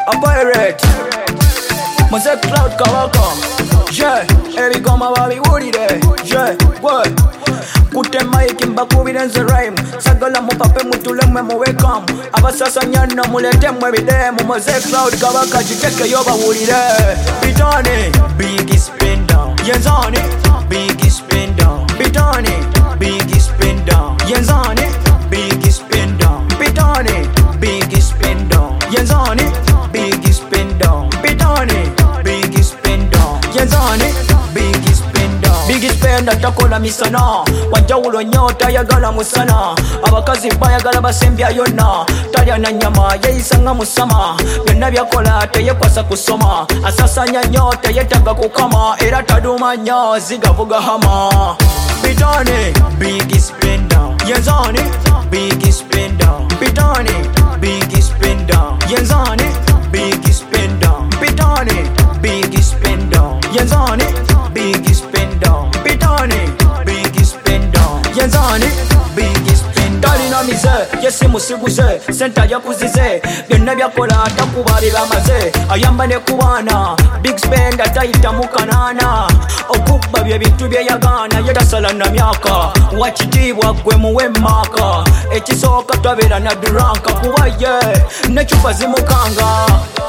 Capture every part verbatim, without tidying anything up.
a pirate Mose Cloud Kawaka yeah ebigoma babiwulire yeah gwe kute mike mbakubire nze rhyme sagala mupape mutulemwe mu welcome abasasanya no muletemwe bidemu Mose Cloud Kawaka jiteke yo bawulire bitone big spender yenzani big spender bitone big spender yenzani big spender bitone big spender yenzani big spender bitone big spender yenzani big spender big spender takola misana wajawulo nyota yagala musana abakazi bayagala basembya yonna talya na nyama yeyisanga musama byonna byakola teyekwasa kusoma asasanya nyota yetaga kukama era taduma nyo zigavuga hama bitone big spender yenzani big spender bitone big spender yenzani big spender bitone big spender yenzani big spender bitone big spender yenzani big spender talina mize yesi musiguze senta yakuzize byonna byakola takuba bibamaze ayamba ne kubana big spender tayita mukanana okubba bye bintu bye yagana yetasala na myaka wakitibwa gwe muwe maka ekisooka twabera na duranka kuba ye nekyupa zimukanga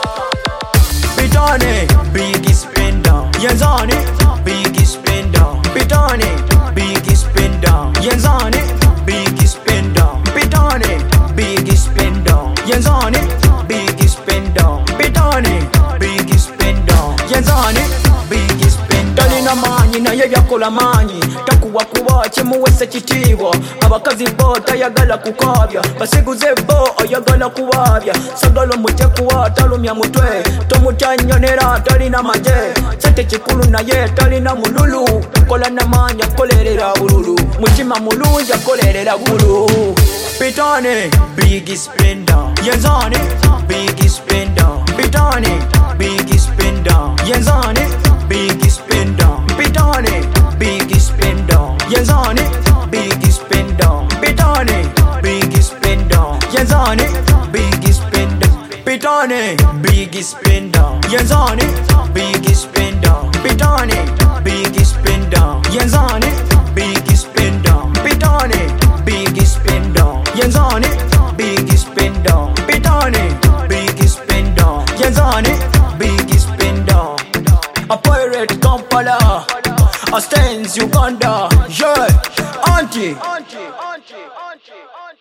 bitone big spender yenzani big spender bitone big spender yenzani big spender bitone big spender yenzani big spender bitone big spender yenzani big spender talina manyi naye byakola manyi takuwa kuba kimuwese kitiibwa abakazi bo tayagala kukabya basiguze bo ayagala kubabya sagala mutekuwa talumya mutwe tomutanyonera talina maje sente kikulu naye talina mululu kola namanya kolerera bululu mutima mulungi akolerera gulu bitone big spender yenzani big spender bitone big spender yenzani big spender bitone big spender yenzani big spender bitone big spender yenzani big spender bitone big spender yenzani big spender bitone big spender yenzani big spender bitone big spender yenzani big spender bitone big spender yenzani big spender a pirate Kampala a Stains Uganda yeah auntie auntie auntie auntie